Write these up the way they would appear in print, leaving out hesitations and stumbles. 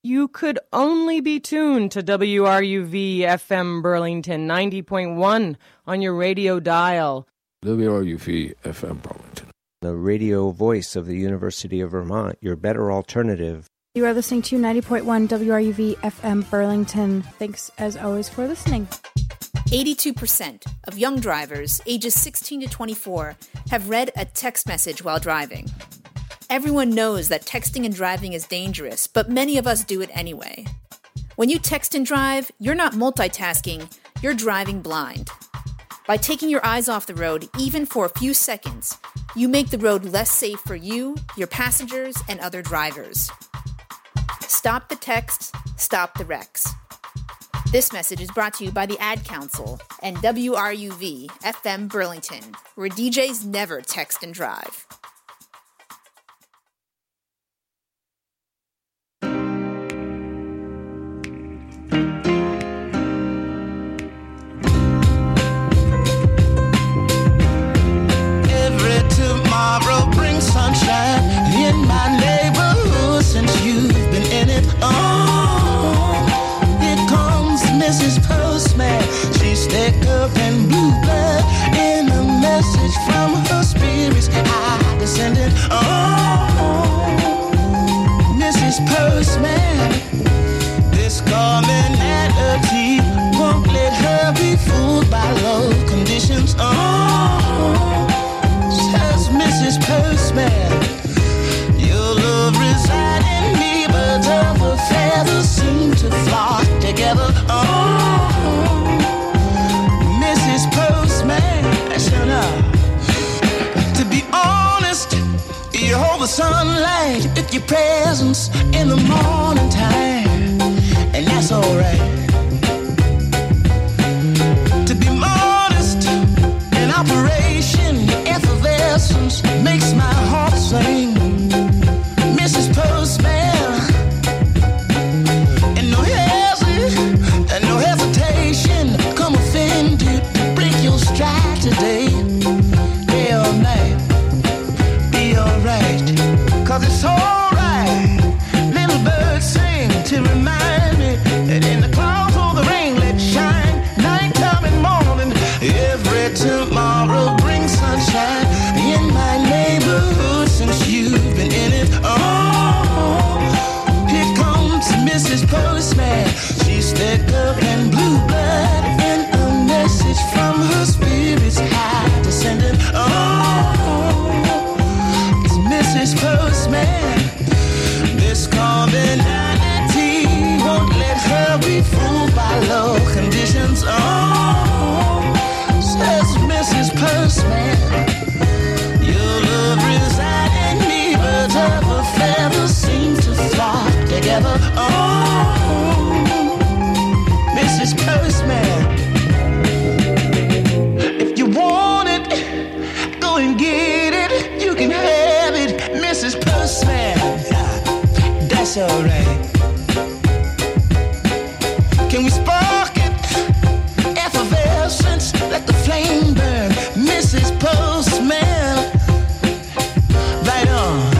you could only be tuned to WRUV FM Burlington 90.1 on your radio dial. WRUV FM Burlington, the radio voice of the University of Vermont, your better alternative. You are listening to 90.1 WRUV FM Burlington. Thanks, as always, for listening. 82% of young drivers ages 16 to 24 have read a text message while driving. Everyone knows that texting and driving is dangerous, but many of us do it anyway. When you text and drive, you're not multitasking, you're driving blind. By taking your eyes off the road, even for a few seconds, you make the road less safe for you, your passengers, and other drivers. Stop the texts, stop the wrecks. This message is brought to you by the Ad Council and WRUV FM Burlington, where DJs never text and drive. Every tomorrow brings sunshine in my neighborhood since you've been in it. Mrs. Postman, she's thick up and blue blood. In a message from her spirits, I descended. Mrs. Postman, this commonality won't let her be fooled by low conditions. Says Mrs. Postman, your love resides in me, but other feathers seem to flock together. Mrs. Postman, shut up. To be honest, you hold the sunlight with your presence in the morning time, and that's alright. To be modest in operation, your effervescence makes my heart sing. Mrs. Postman, today, day or night, be alright, 'cause it's alright. Little birds sing to remind me that in the clouds or the rain, let shine, nighttime and morning. Every tomorrow brings sunshine in my neighborhood since you've been in it. Here comes Mrs. Postman, she's thick up and blue blood. In a message from her spirits, high descending. It's Mrs. Postman. This commonality won't let her be fooled by low conditions. Says Mrs. Postman, your love resides in me, but other feathers seem to flock together. Mrs. Postman, if you want it, go and get it. You can have it, Mrs. Postman. That's alright. Can we spark it? Effervescence, let the flame burn, Mrs. Postman. Right on.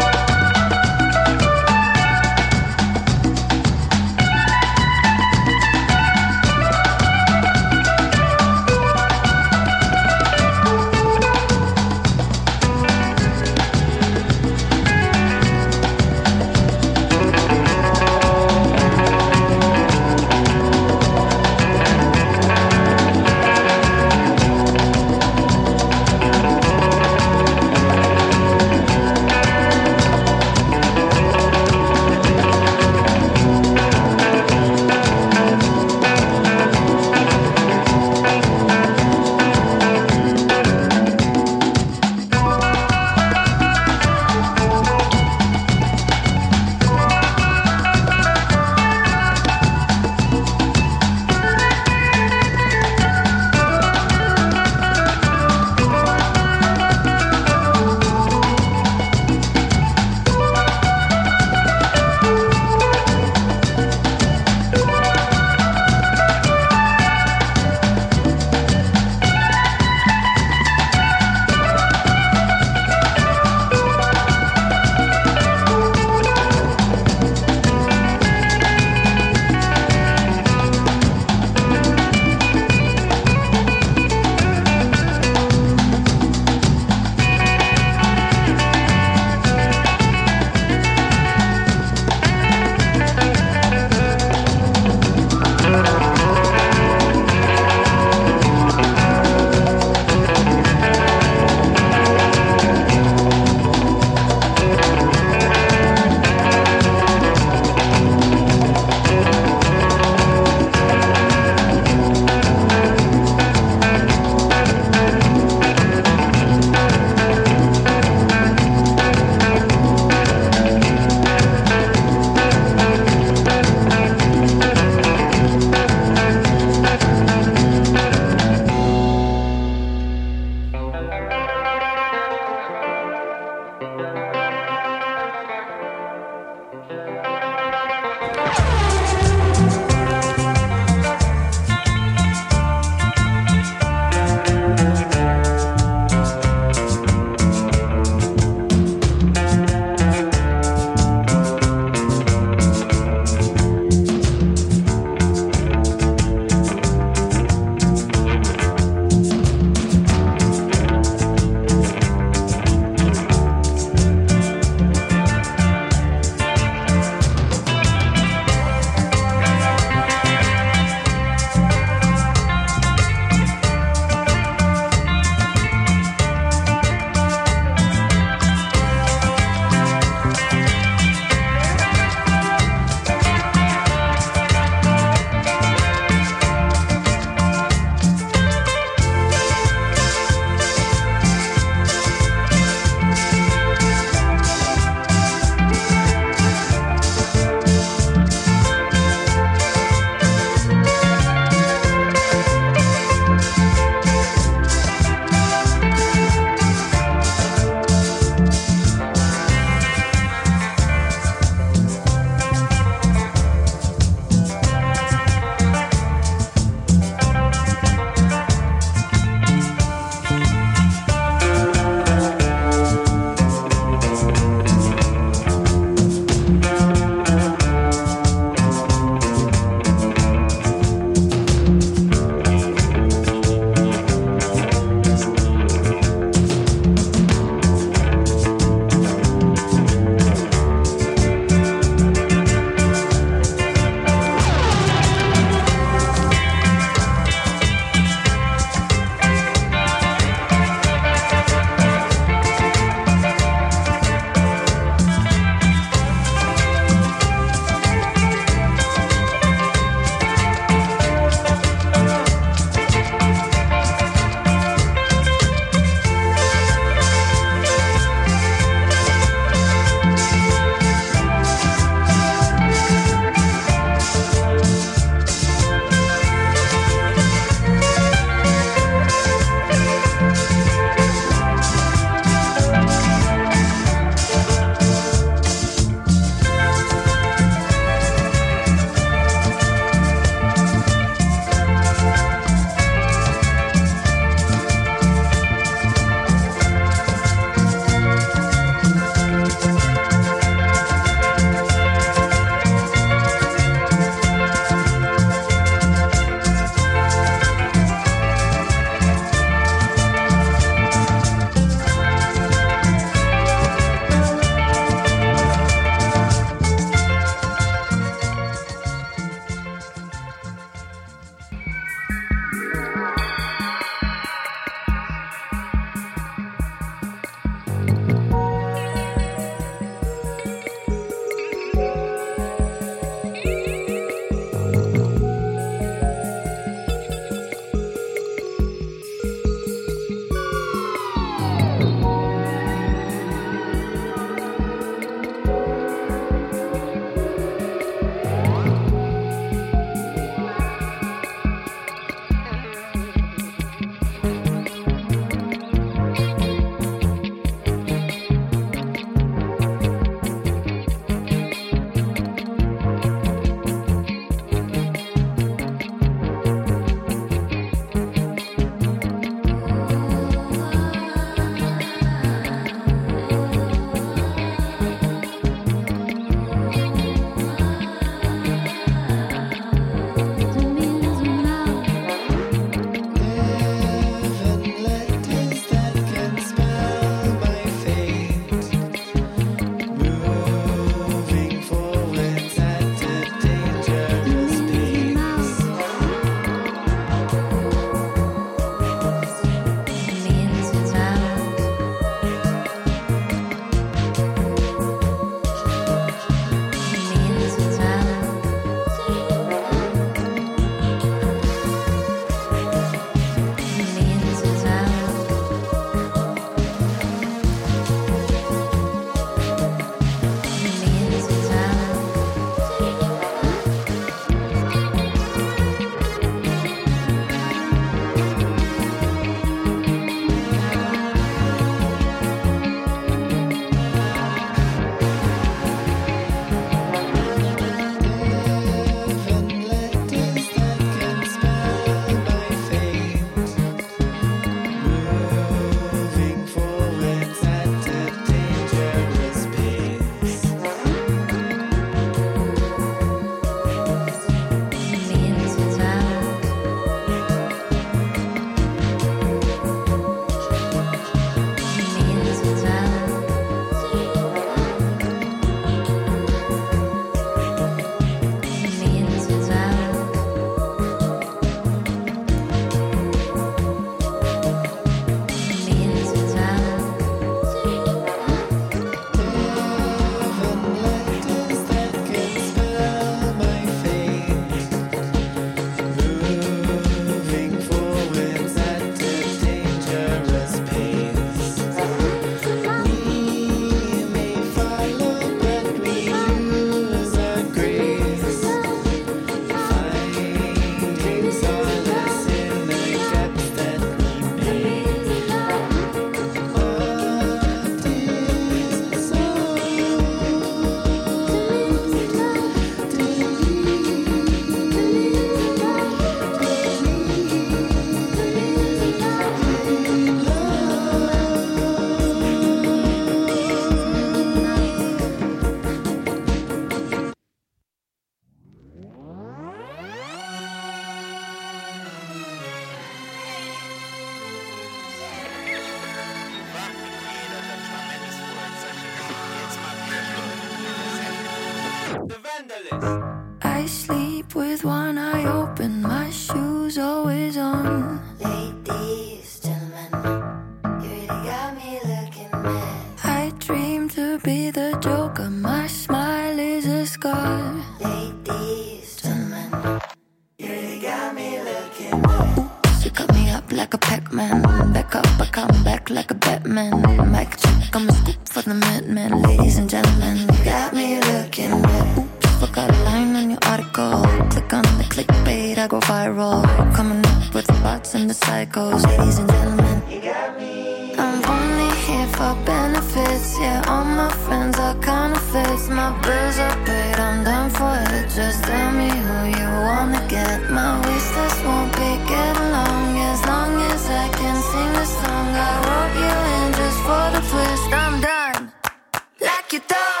I sleep with one eye open, my shoes always on. Ladies, gentlemen, you really got me looking mad. I dream to be the Joker, my smile is a scar. Ladies, gentlemen, you really got me looking mad. Oops, you cut me up like a Pac-Man. Back up, I come back like a Batman. Mic check, I'm a scoop for the Madman. Ladies and gentlemen, you got me looking mad. Forgot a line on your article. Click on the clickbait, I go viral. Coming up with the bots and the psychos. Ladies and gentlemen, you got me. I'm only here for benefits. Yeah, all my friends are counterfeits. My bills are paid, I'm done for it. Just tell me who you wanna get. My wish list won't be get along. As long as I can sing the song I wrote you in just for the twist. I'm done. Like you thought.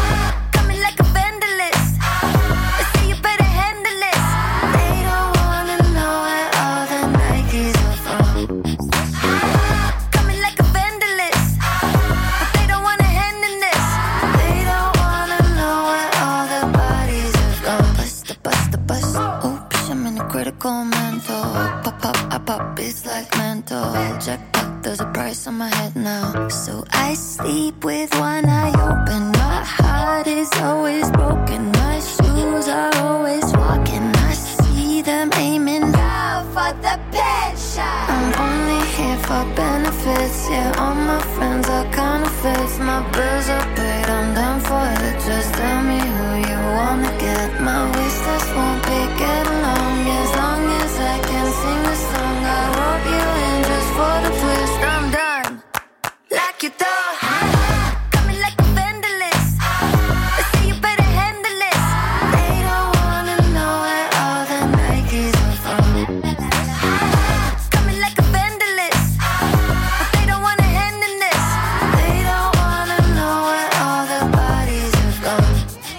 It's like mental. Jackpot, there's a price on my head now. So I sleep with one eye open. My heart is always broken. My shoes are always walking. I see them aiming now for the pet shop. I'm only here for benefits. Yeah, all my friends are counterfeits. My bills are paid, I'm done for it. Just tell me who you wanna get. My wish list won't be get along. As long as I can sing the song I wrote you in just for the twist. I'm done. Like you thought. Coming like a vandalist. They say you better handle this. They don't wanna know where all the Nikes are from. Coming like a vandalist. But they don't wanna handle this. They don't wanna know where all the bodies have gone.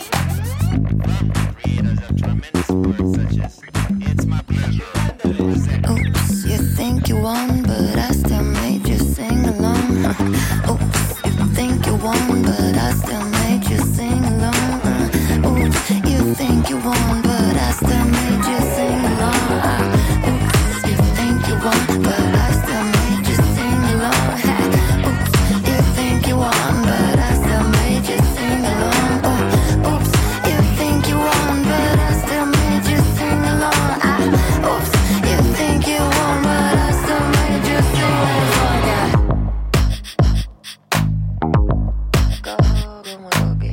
Oops, you think you won, but I still made you sing along. Oops, you think you won, but I still made you sing along. Oops, you think you won, but I still made you sing along. Oops, you think you won, but I still made you sing along. Oops, you think you won, but I still made you sing along. Oops, you think you won, but I still made you sing along. Oops, you think you won, but I still made you sing along. Go, go, Moogie.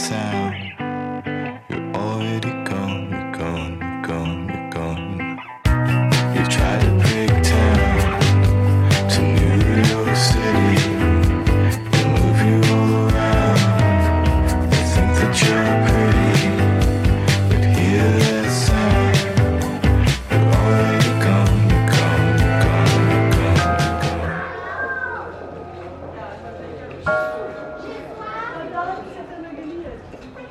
sound. You're already gone, you're gone, you're gone, you're gone. You tried to break town to New York City. They move you all around. They think that you're pretty, but hear that sound. You're already gone, you're gone, you're gone, you're gone, you're gone.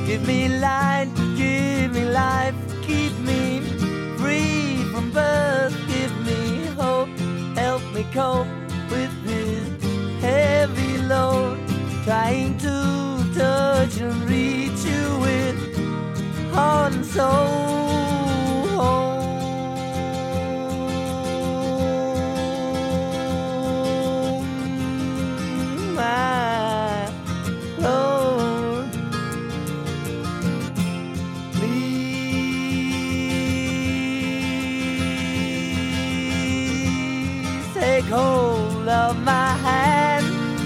Give me light, give me life, keep me free from birth. Give me hope, help me cope with this heavy load. Trying to touch and reach you with heart and soul. My Lord, please take hold of my hand,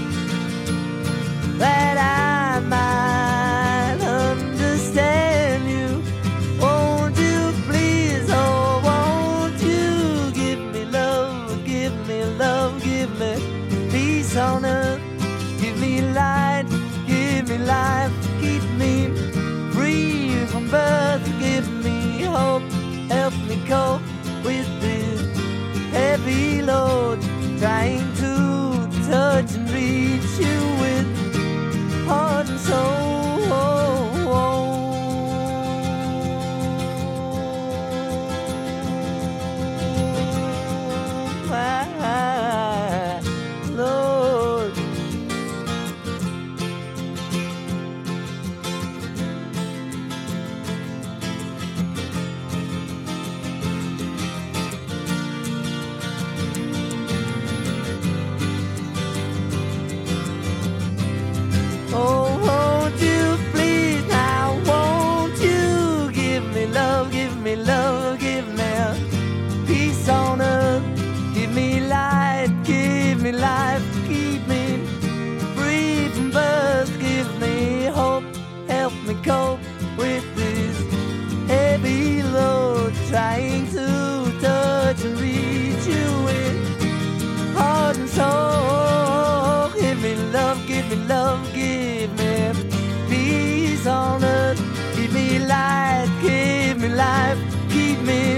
that I might understand you. Won't you please, oh, won't you give me love, give me love, give me peace on earth. Give me light, give me life, keep me free from birth. Give me hope, help me cope with this heavy load. Trying to touch and reach you with heart and soul. My Lord, oh, won't you please now, won't you give me love, give me love, give me peace on earth. Give me light, give me life, keep me free from birth. Give me hope, help me cope with this heavy load. Trying to touch and reach you with heart and soul. Give me love, give me love, give me peace on earth. Give me light, give me life, keep me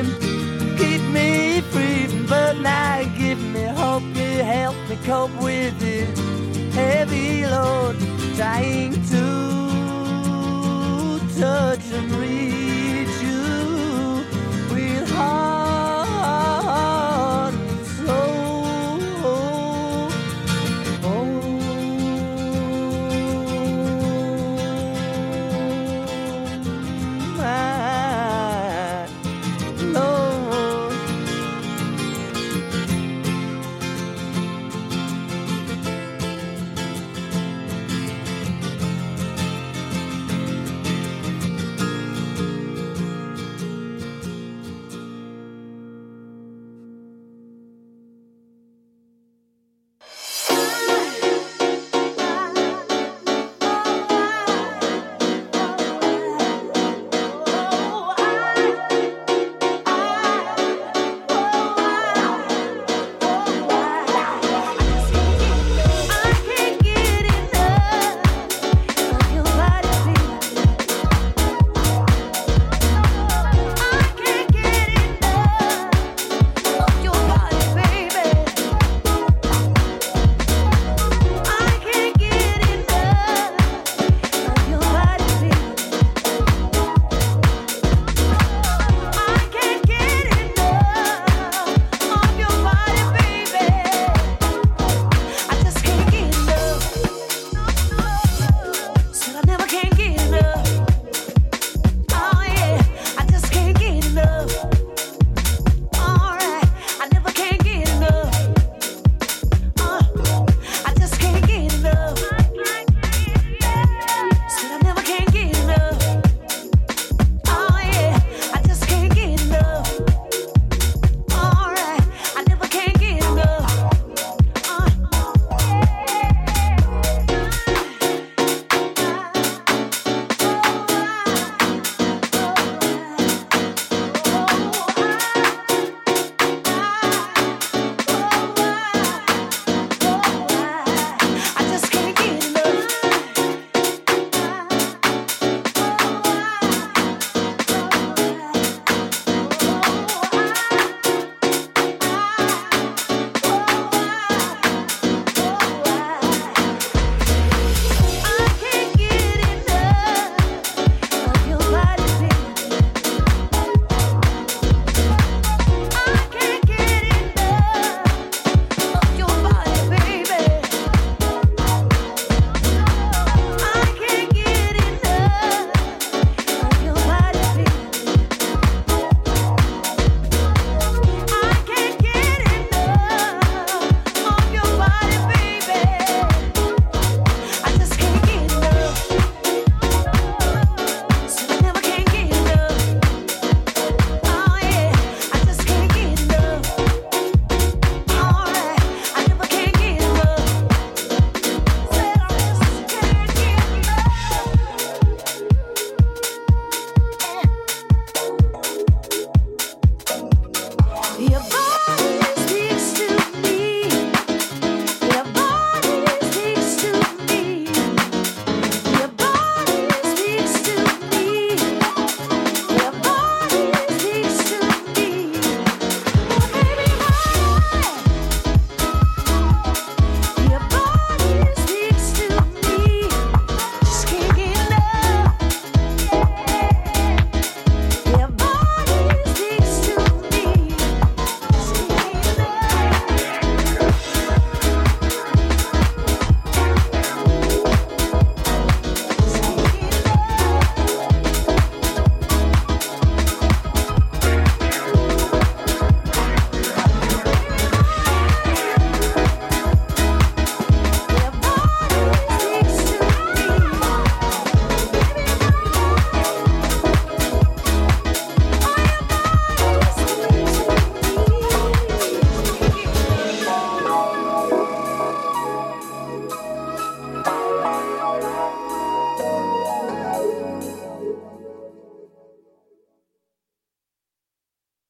free from birth. Now give me hope, you help me cope with this heavy load. Trying to touch and reach you with heart and soul. My Lord,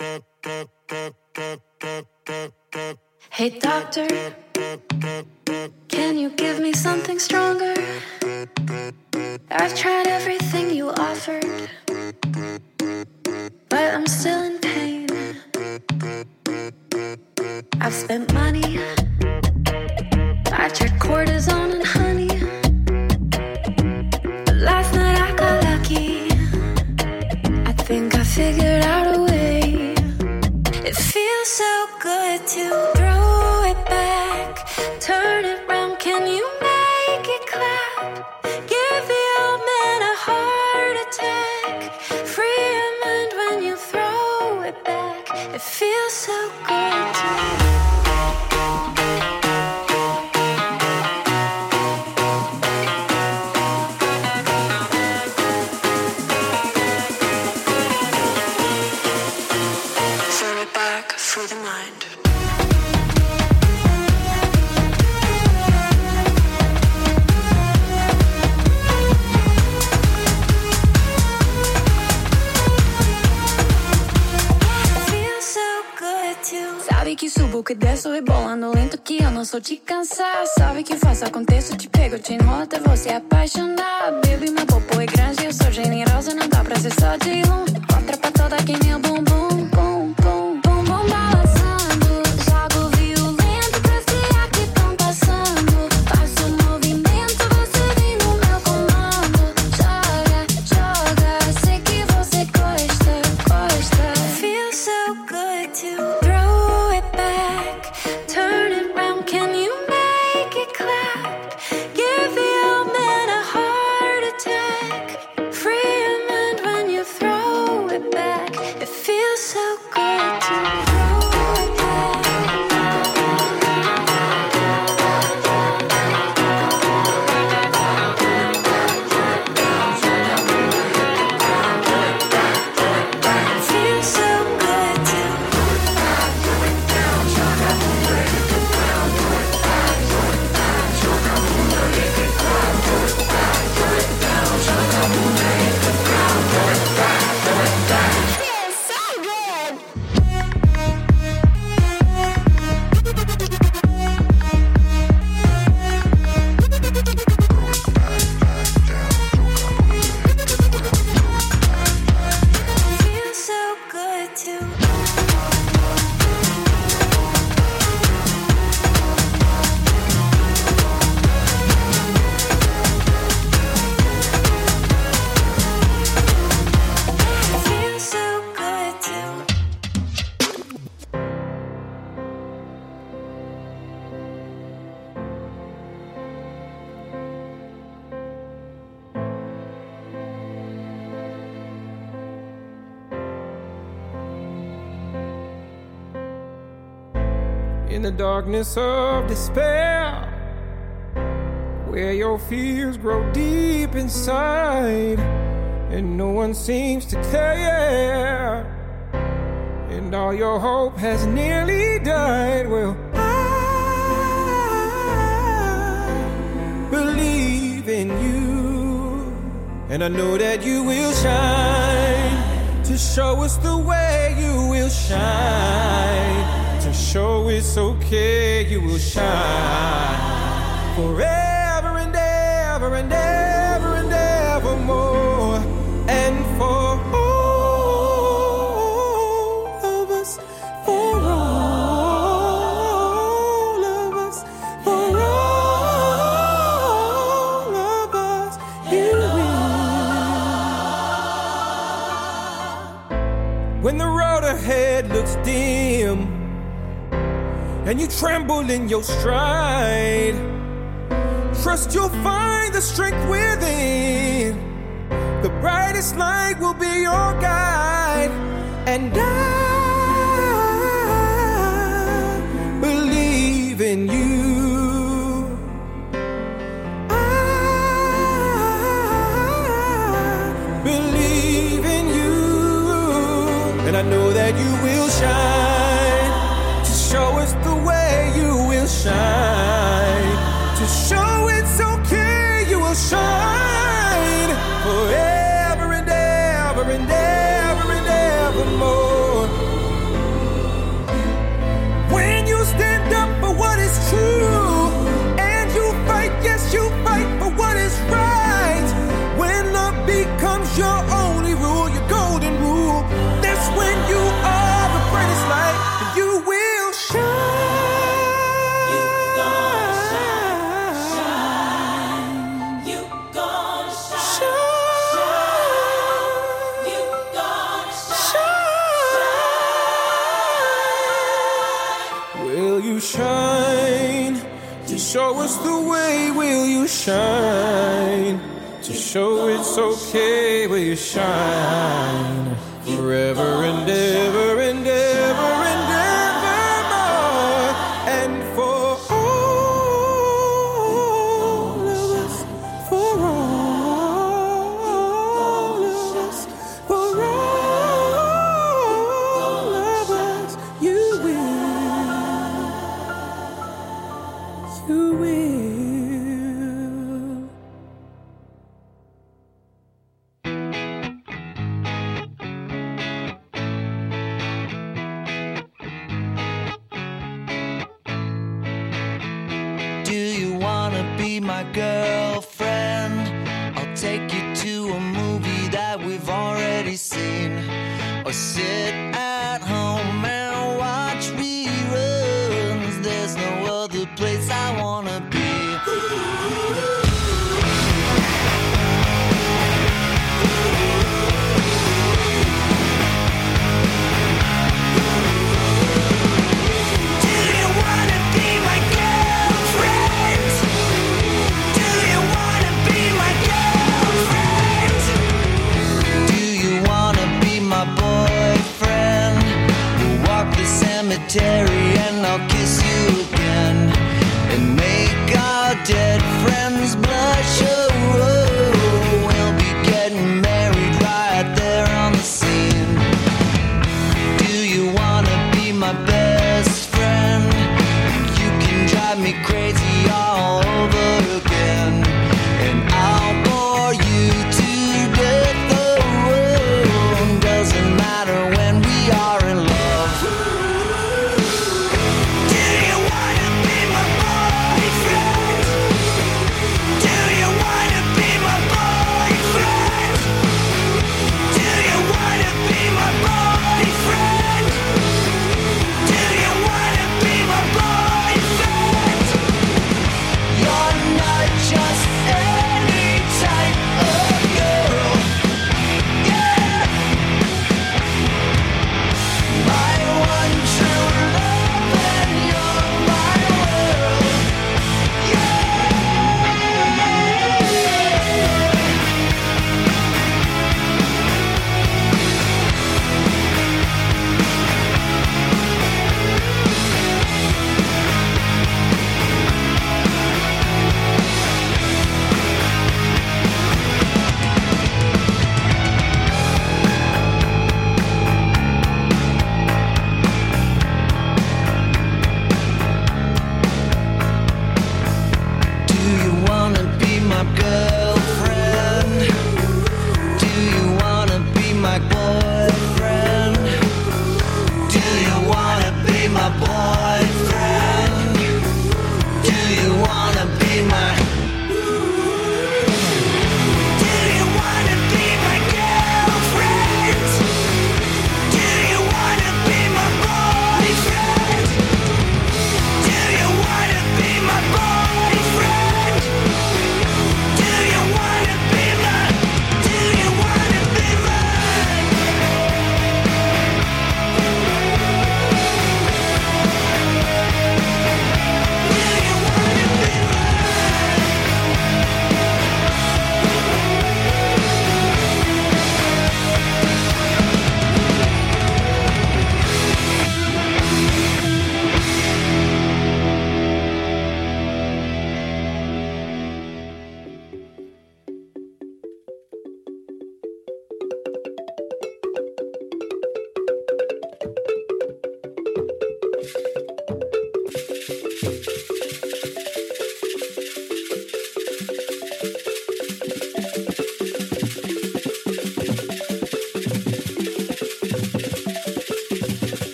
Hey doctor, can you give me something stronger? I've tried everything you offered, but I'm still in pain. I've spent money, I checked cortisone and honey, but last night I got lucky. I think I figured out a way. It feels so good to throw it back, turn it round, can you make it clap? Give the old man a heart attack, free your mind when you throw it back. It feels so good to throw it back through the mind. Sabe que subo, que desço, rebolando lento que eu não sou de cansar. Sabe que faço, aconteço, te pego, te enrolo até você apaixonar. Baby, meu popô é grande, eu sou generosa, não dá pra ser só de um. Outra pra toda que nem o bum bum, bum bum, bum bum balançando. Jogo violento pra esfriar que tão passando. Faço movimento, você vem no meu comando. Joga, joga, sei que você gosta, gosta. Feels so good to throw it back, turn it round, can you make it clap? Give the old man a heart attack, free your mind when you throw it back. It feels so good to throw it back. It feels so good to feels so good. Feels so good to feels so good to In the darkness of despair, where your fears grow deep inside, and no one seems to care, and all your hope has nearly died. Well, I believe in you, and I know that you will shine to show us the way. You will shine to show it's okay. You will shine forever and ever and ever and evermore, and for all of us, for all of us, for all of us, you will. When the road ahead looks dim and you tremble in your stride, trust you'll find the strength within. The brightest light will be your guide, and I believe in you. I believe in you, and I know that you will shine to show us the way. You will shine to show it's okay. You will shine forever and ever and ever and evermore, shine? To show us the way, will you shine? To show it's okay, will you shine? Forever and ever and ever and evermore. And for all of us, for all of us, for all of us, you will. You will. Do you wanna be my girlfriend? I'll take you to a movie that we've already seen. Or sit at home and watch reruns. There's no other place I wanna be. Do you wanna be my girlfriend? Do you wanna be my girlfriend? Do you wanna be my boyfriend? We'll walk the cemetery and I'll kiss you again and make our dead friends blush. Oh, we'll be getting married right there on the scene. Do you wanna be my best friend? You can drive me crazy all over again, and I'll bore you to death. Oh, doesn't matter when we are in love.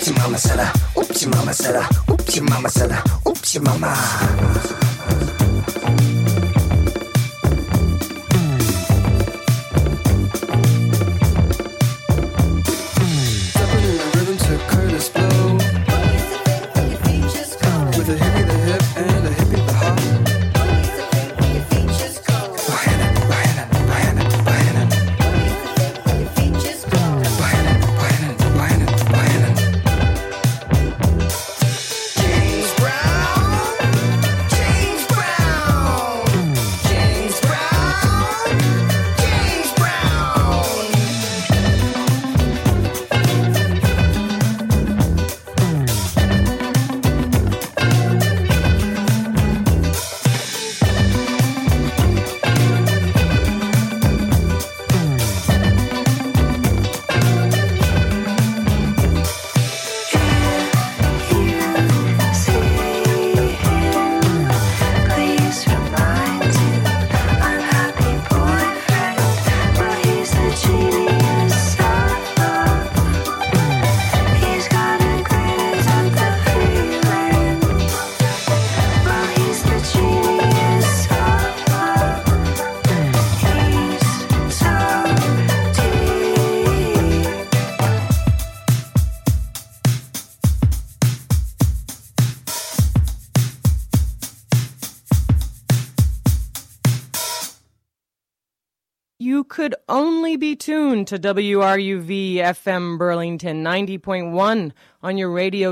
oops, your mama said oops, your mama said oops, your mama said oops, your mama. You could only be tuned to WRUV FM Burlington 90.1 on your radio